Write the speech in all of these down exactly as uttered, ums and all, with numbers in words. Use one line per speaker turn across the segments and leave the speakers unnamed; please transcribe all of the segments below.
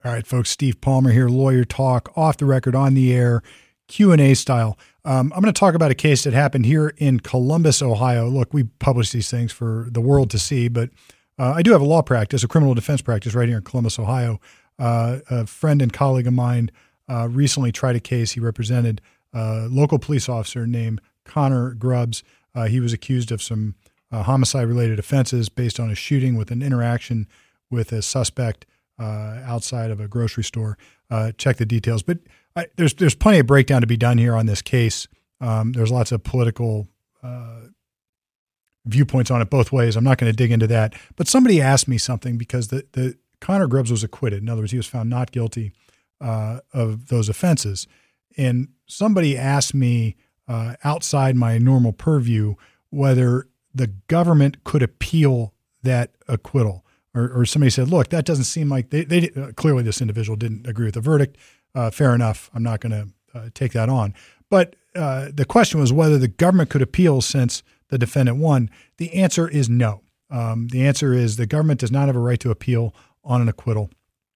All right, folks, Steve Palmer here, Lawyer Talk, off the record, on the air, Q and A style. Um, I'm going to talk about a case that happened here in Columbus, Ohio. Look, we publish these things for the world to see, but uh, I do have a law practice, a criminal defense practice right here in Columbus, Ohio. Uh, a friend and colleague of mine uh, recently tried a case. He represented a local police officer named Connor Grubbs. Uh, he was accused of some uh, homicide-related offenses based on a shooting with an interaction with a suspect Uh, outside of a grocery store. Uh, check the details. But I, there's there's plenty of breakdown to be done here on this case. Um, there's lots of political uh, viewpoints on it both ways. I'm not going to dig into that. But somebody asked me something because the, the Connor Grubbs was acquitted. In other words, he was found not guilty uh, of those offenses. And somebody asked me uh, outside my normal purview whether the government could appeal that acquittal. Or, or somebody said, look, that doesn't seem like they, they uh, clearly this individual didn't agree with the verdict. Uh, fair enough. I'm not going to uh, take that on. But uh, the question was whether the government could appeal since the defendant won. The answer is no. Um, the answer is the government does not have a right to appeal on an acquittal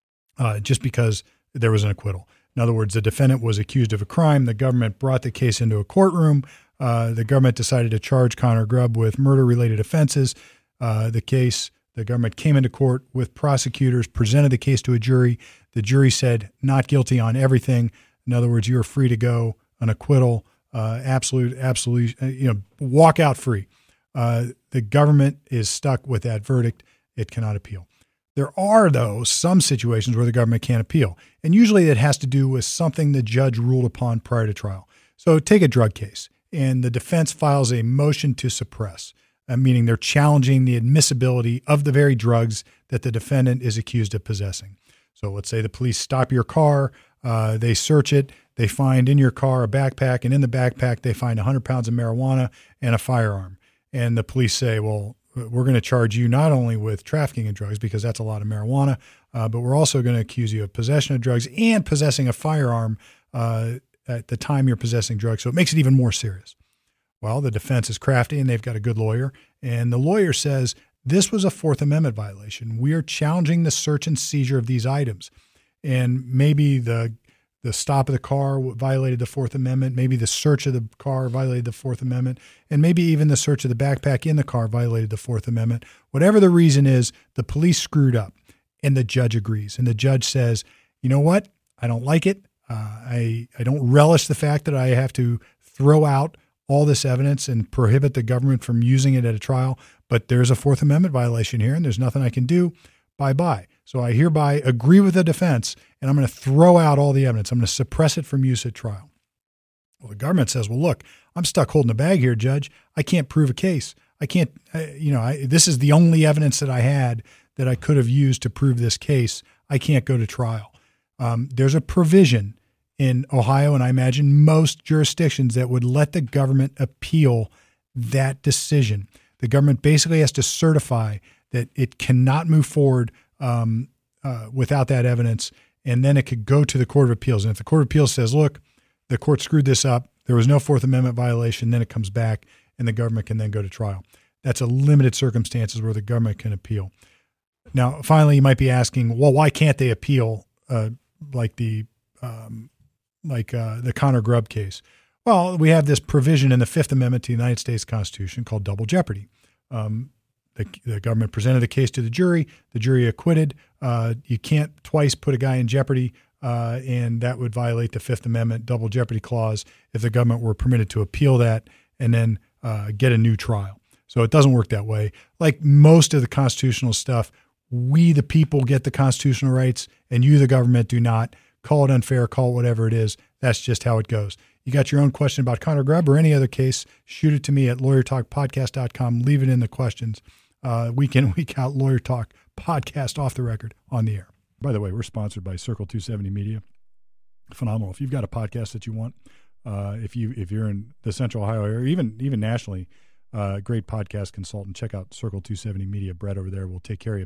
uh, just because there was an acquittal. In other words, the defendant was accused of a crime. The government brought the case into a courtroom. Uh, the government decided to charge Connor Grubb with murder-related offenses. Uh, the case... The government came into court with prosecutors, presented the case to a jury. The jury said not guilty on everything. In other words, you're free to go, an acquittal, uh, absolute, absolute, uh, you know, walk out free. Uh, the government is stuck with that verdict. It cannot appeal. There are, though, some situations where the government can't appeal. And usually that has to do with something the judge ruled upon prior to trial. So take a drug case, and the defense files a motion to suppress. Uh, meaning they're challenging the admissibility of the very drugs that the defendant is accused of possessing. So let's say the police stop your car, uh, they search it, they find in your car a backpack, and in the backpack they find one hundred pounds of marijuana and a firearm. And the police say, well, we're going to charge you not only with trafficking in drugs, because that's a lot of marijuana, uh, but we're also going to accuse you of possession of drugs and possessing a firearm uh, at the time you're possessing drugs. So it makes it even more serious. Well, the defense is crafty and they've got a good lawyer. And the lawyer says, this was a Fourth Amendment violation. We are challenging the search and seizure of these items. And maybe the the stop of the car violated the Fourth Amendment. Maybe the search of the car violated the Fourth Amendment. And maybe even the search of the backpack in the car violated the Fourth Amendment. Whatever the reason is, the police screwed up. And the judge agrees. And the judge says, you know what? I don't like it. Uh, I, I don't relish the fact that I have to throw out all this evidence and prohibit the government from using it at a trial, but there's a Fourth Amendment violation here and there's nothing I can do. Bye-bye. So I hereby agree with the defense and I'm going to throw out all the evidence. I'm going to suppress it from use at trial. Well, the government says, well, look, I'm stuck holding a bag here, Judge. I can't prove a case. I can't, I, you know, I, this is the only evidence that I had that I could have used to prove this case. I can't go to trial. Um, there's a provision in Ohio, and I imagine most jurisdictions, that would let the government appeal that decision. The government basically has to certify that it cannot move forward um, uh, without that evidence, and then it could go to the Court of Appeals. And if the Court of Appeals says, look, the court screwed this up, there was no Fourth Amendment violation, then it comes back and the government can then go to trial. That's a limited circumstances where the government can appeal. Now, finally, you might be asking, well, why can't they appeal uh, like the um, like uh, the Connor Grubb case? Well, we have this provision in the Fifth Amendment to the United States Constitution called double jeopardy. Um, the, the government presented the case to the jury. The jury acquitted. Uh, you can't twice put a guy in jeopardy, uh, and that would violate the Fifth Amendment double jeopardy clause if the government were permitted to appeal that and then uh, get a new trial. So it doesn't work that way. Like most of the constitutional stuff, we the people get the constitutional rights and you the government do not. Call it unfair, call it whatever it is. That's just how it goes. You got your own question about Connor Grubb or any other case, shoot it to me at lawyer talk podcast dot com. Leave it in the questions. Uh, week in, week out, Lawyer Talk podcast off the record on the air. By the way, we're sponsored by Circle two seventy Media. Phenomenal. If you've got a podcast that you want, uh, if, you, if you're in the Central Ohio area, or even, even nationally, uh, great podcast consultant, check out Circle two seventy Media. Brett over there will take care of you.